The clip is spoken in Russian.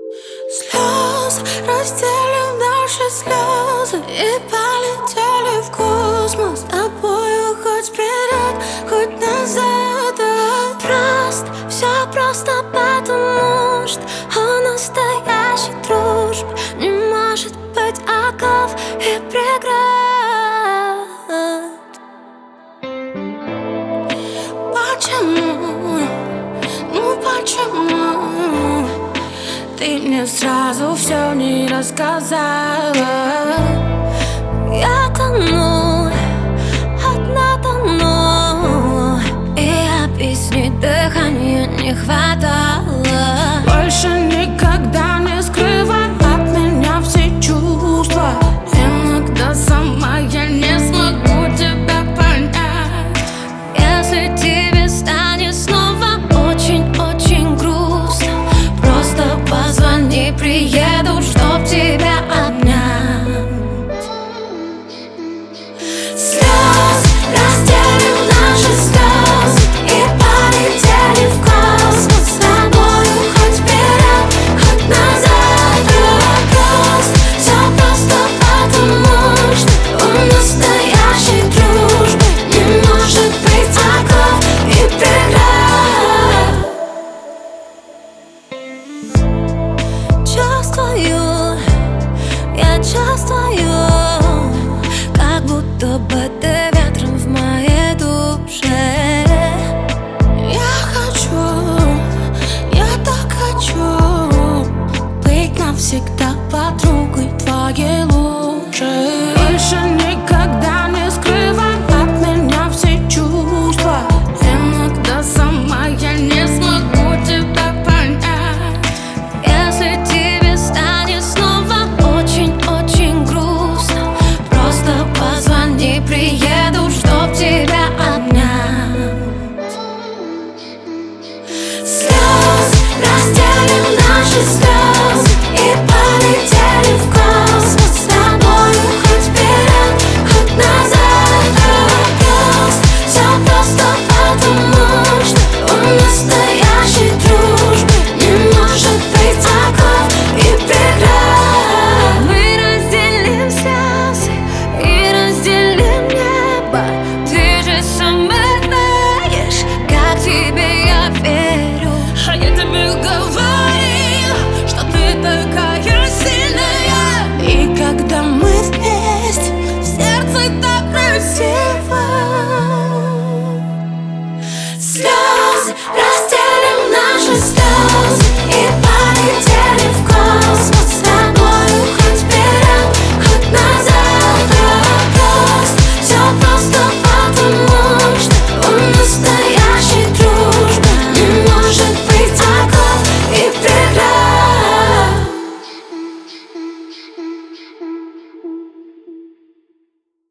Слезы разделим наши слезы и полетели в космос. С тобою хоть вперед, хоть назад. Просто, все просто потому, что у настоящей дружбы не может быть оков и преград. Почему? Ну почему ты мне сразу все не рассказала? Я тону, одна тону, и объяснить дыхания не хватало.